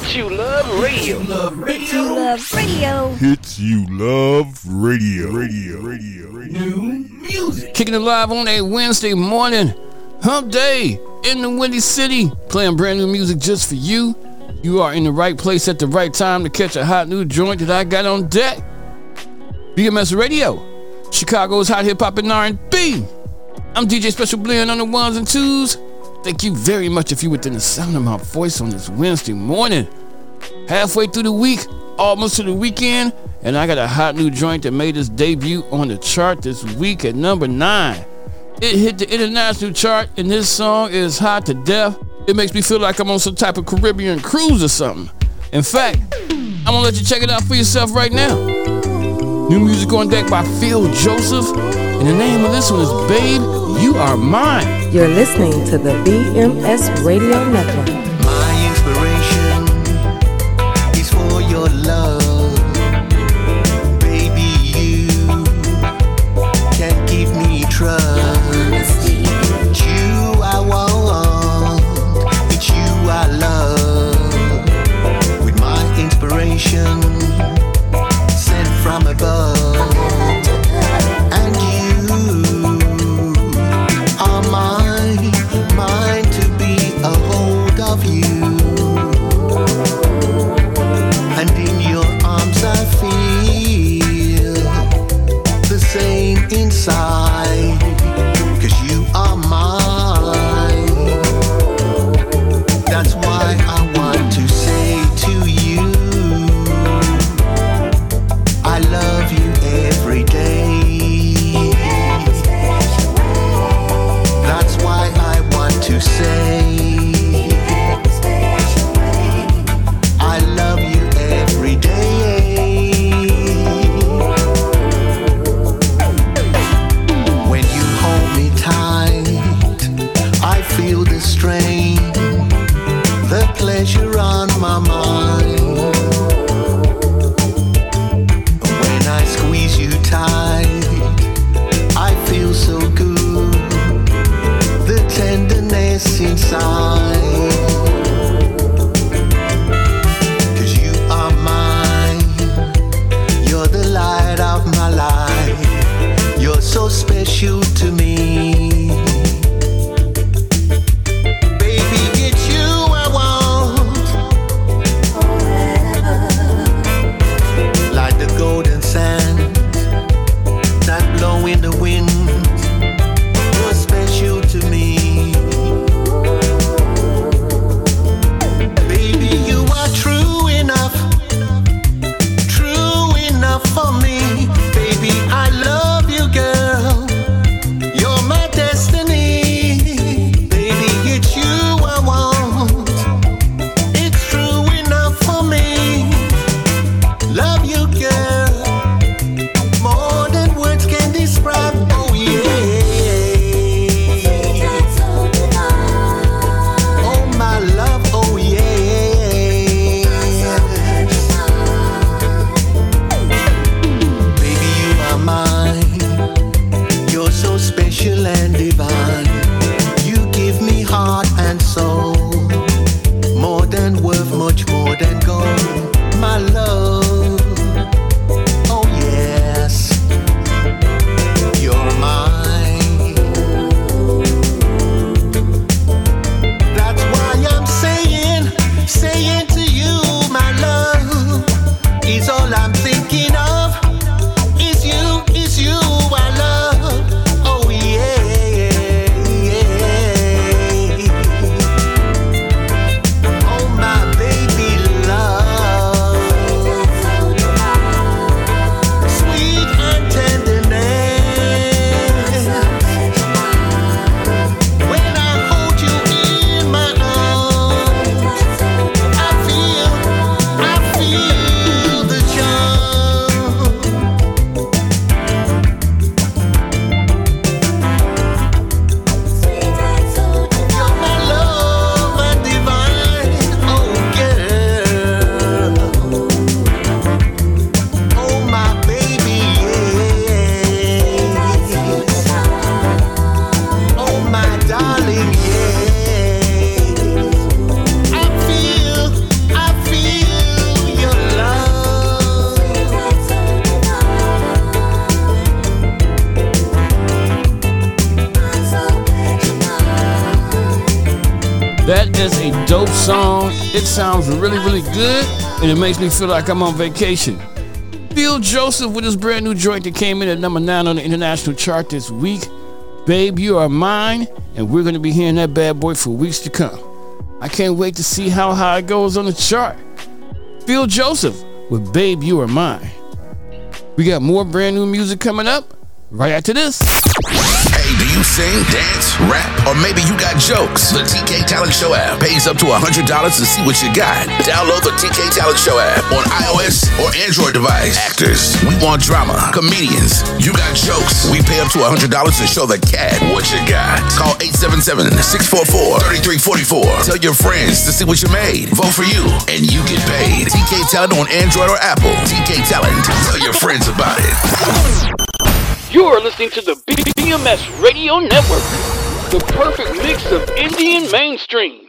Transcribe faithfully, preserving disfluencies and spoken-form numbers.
Hits You Love Radio. Hits You Love Radio. Hits You Love Radio. Radio. Radio. Radio. New music. Kicking it live on a Wednesday morning. Hump Day in the Windy City. Playing brand new music just for you. You are in the right place at the right time to catch a hot new joint that I got on deck. B M S Radio. Chicago's hot hip hop and R and B. I'm D J Special Blend on the ones and twos. Thank you very much if you're within the sound of my voice on this Wednesday morning. Halfway through the week, almost to the weekend, and I got a hot new joint that made its debut on the chart this week at number nine. It hit the international chart, and this song is hot to death. It makes me feel like I'm on some type of Caribbean cruise or something. In fact, I'm gonna let you check it out for yourself right now. New music on deck by Phil Joseph, and the name of this one is Babe, You Are Mine. You're listening to the B M S Radio Network. My inspiration is for your love. Baby, you can give me trust. It's you I want, it's you I love. With my inspiration sent from above. And you are mine, mine to be a hold of you. And in your arms I feel the same inside, 'cause you are mine. That's why I want to say to you, I love you every day. That's why I want to say, I love you every day. When you hold me tight, I feel the strain, the pleasure on my mind. When I squeeze you tight, I feel so good, the tenderness inside. 'Cause you are mine, you're the light of my life, you're so special to me. Baby, it's you I want, like the golden sand that blow in the wind. You're special to me. Baby, you are true enough, true enough for me. Baby, I love you, girl. You're my destiny. Baby, it's you I want. It's true enough for me. Love you, girl, more than words can describe. Oh yeah. Oh my love, oh yeah. Baby, you are mine. You're so special and divine. You give me heart and soul, more than worth, much more than gold. My love, oh yes, you're mine. That's why I'm saying, saying to you, my love, is all I'm thinking of. Is you, is you I love. Oh yeah, yeah. Oh my baby love. dope song. It sounds really, really good, and it makes me feel like I'm on vacation. Phil Joseph with his brand new joint that came in at number nine on the international chart this week. Babe, You Are Mine, and we're going to be hearing that bad boy for weeks to come. I can't wait to see how high it goes on the chart. Phil Joseph with Babe, You Are Mine. We got more brand new music coming up right after this. Hey, do you sing, dance, rap, or maybe you got jokes? The T K Talent Show app pays up to one hundred dollars to see what you got. Download the T K Talent Show app on iOS or Android device. Actors, we want drama. Comedians, you got jokes. We pay up to one hundred dollars to show the cat what you got. Call eight seven seven, six four four, three three four four. Tell your friends to see what you made. Vote for you, and you get paid. T K Talent on Android or Apple. T K Talent. Tell your friends about it. You're listening to the B M S Radio Network, the perfect mix of Indian mainstream.